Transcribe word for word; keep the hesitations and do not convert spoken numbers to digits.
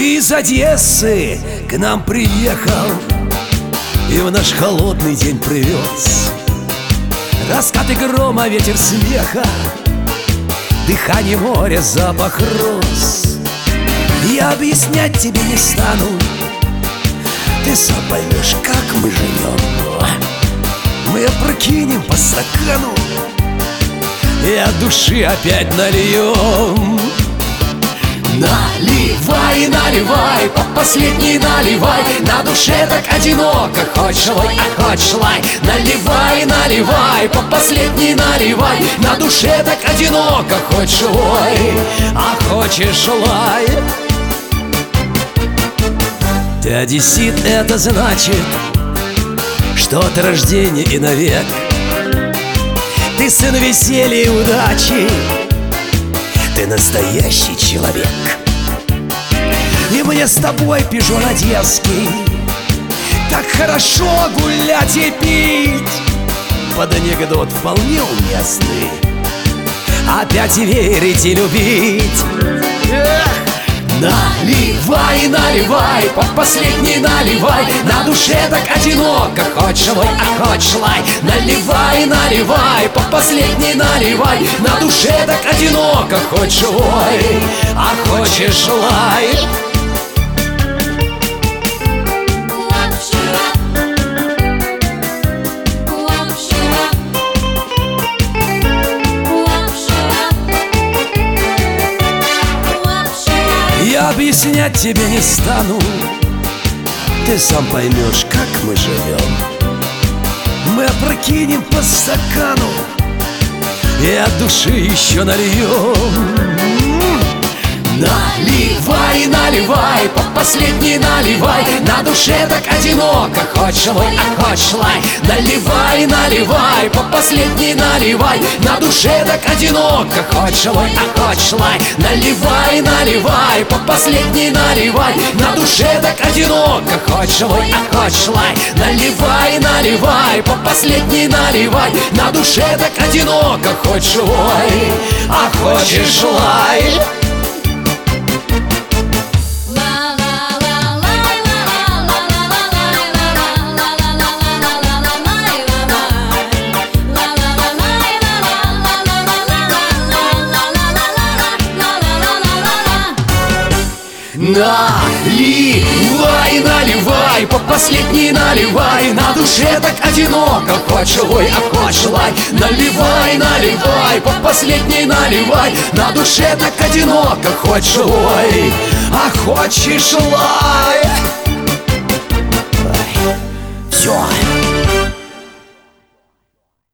Ты из Одессы к нам приехал и в наш холодный день привез раскаты грома, ветер смеха, дыхание моря, запах роз. Я объяснять тебе не стану, ты сам поймешь, как мы живем. Мы опрокинем по стакану и от души опять нальем. Наливай, наливай, по последней наливай, на душе так одиноко, хочешь лай, а хочешь лай. Наливай, наливай, по последней наливай, на душе так одиноко, хочешь лай, а хочешь лай. Ты одессит, это значит, что от рождения и навек. Ты сын веселья и удачи, ты настоящий человек. И мне с тобой, пижон одесский, так хорошо гулять и пить. Под анекдот вполне уместный, опять верить и любить. Эх! Наливай, наливай, по последней наливай, на душе так одиноко, хочешь лай, а хочешь лай. Наливай, наливай, по последней наливай, на душе так одиноко, хочешь лай, а хочешь лай. Я объяснять тебе не стану, ты сам поймешь, как мы живем. Мы опрокинем по стакану и от души еще нальем. Наливай, наливай, по последней наливай, на душе так одиноко, хочешь лай, а хочешь лай. Наливай, наливай, по последней наливай, на душе так одиноко, хочешь лай, а хочешь лай. Наливай, наливай, по последней наливай, на душе так одиноко, хочешь лай, а хочешь лай. Наливай, наливай, по последней наливай, на душе так одиноко, хочешь лай, а хочешь лай. Наливай, наливай, по последней наливай, на душе так одиноко, хочешь лай, а хочешь лай. Наливай, наливай, по последней наливай, на душе так одиноко, хочешь лай, а хочешь лай.